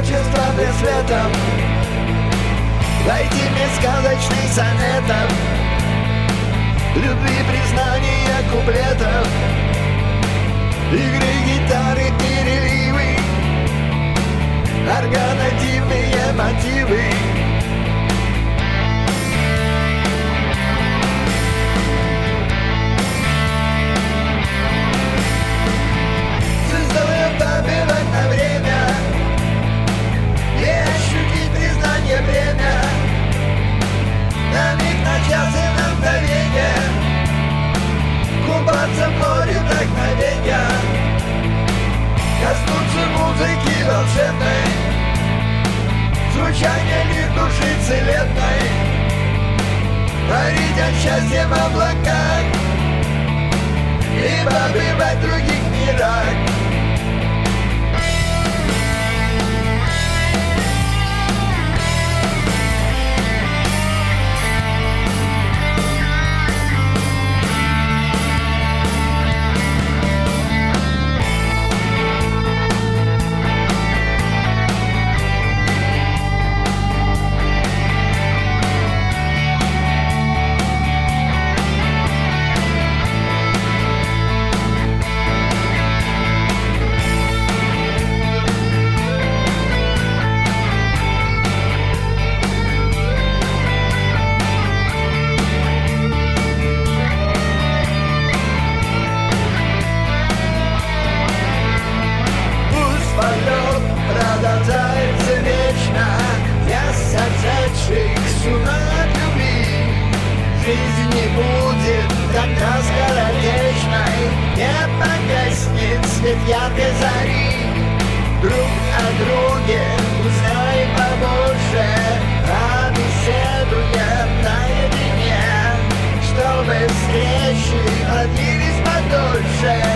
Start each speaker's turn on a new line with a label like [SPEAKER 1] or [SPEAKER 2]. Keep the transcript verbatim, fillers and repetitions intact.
[SPEAKER 1] одиночества без света, войти мне сказочный сонетом, любви, признания, куплетов, игры гитары, переливы, органативные мотивы. Звездою побивать на время и ощутить признание бремя, на миг, на час и на мгновение купаться в море вдохновенья, коснуться музыки волшебной, звучание лир души целебной, парить от счастья в облаках и побывать в других мирах. Продолжается вечно, я сошедший с ума от любви. Жизнь не будет тогда скоротечной, не погаснет свет яркой зари. Друг о друге узнай побольше, побеседуем наедине, чтобы встречи продлились подольше.